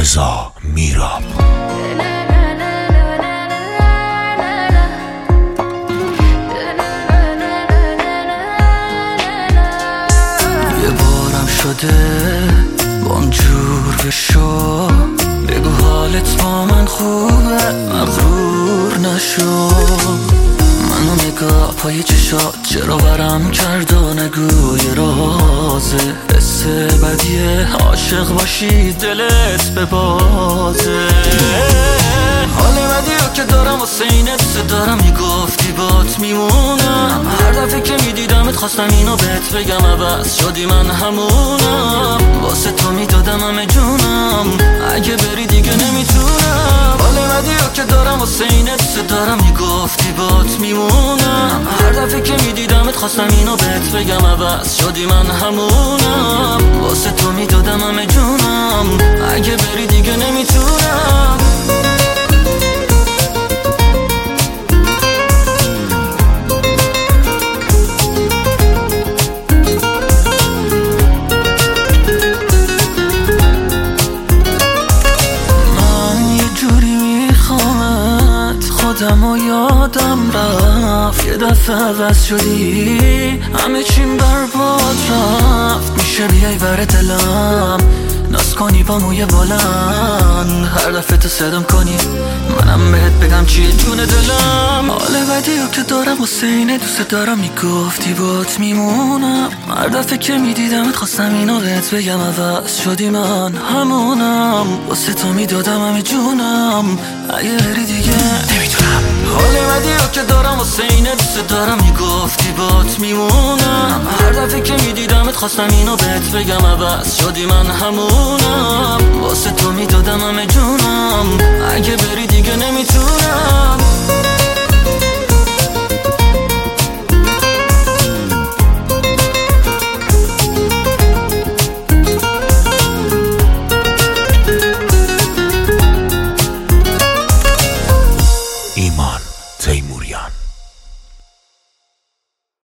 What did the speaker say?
رضا میراب. یه بارم شده بامجور بشو، بگو حالت با من خوبه، مغرور نشو. منو نگاه پای چشات چرا ورم کرد و نگو یه رازه، حس بدیه عاشق باشی دلت به بازه. حال بدیو که دارم واسه اینه دوست دارم، میگفتی بات میمونم. هر دفعه که میدیدمت خواستم اینو بهت بگم، عوض شدی من همونم. واسه تو میدادم همه جونم، اگه بری دیگه نمیتونم. حال بدیو که دارم واسه اینه دوست دارم، میگفتی بات میمونم. هر دفعه که میدیدمت خواستم اینو بهت بگم، عوض شدی من همونم. واسه تو میدادم همه جونم، اگه بری دیگه نمیتونم. خودم و یادم رفت، یه دفعه عوض شدی، همه چیم برباد رفت. میشه بیای ور دلم، ناز کنی با موی بلند، هر دفعه تو صدام کنی منم بهت بگم چیه جون دلم. حال بدیو که دارم واسه اینه دوست دارم، میگفتی بات میمونم. هر دفعه که میدیدمت خواستم اینو بهت بگم، عوض شدی من همونم. واسه تو میدادم همه جونم، اگه بری دیگه نمیتونم. حال بدیو که دارم واسه اینه دوست دارم، میگفتی بات میمونم. هر دفعه که میدیدمت خواستم اینو بهت بگم، عوض شدی من همون.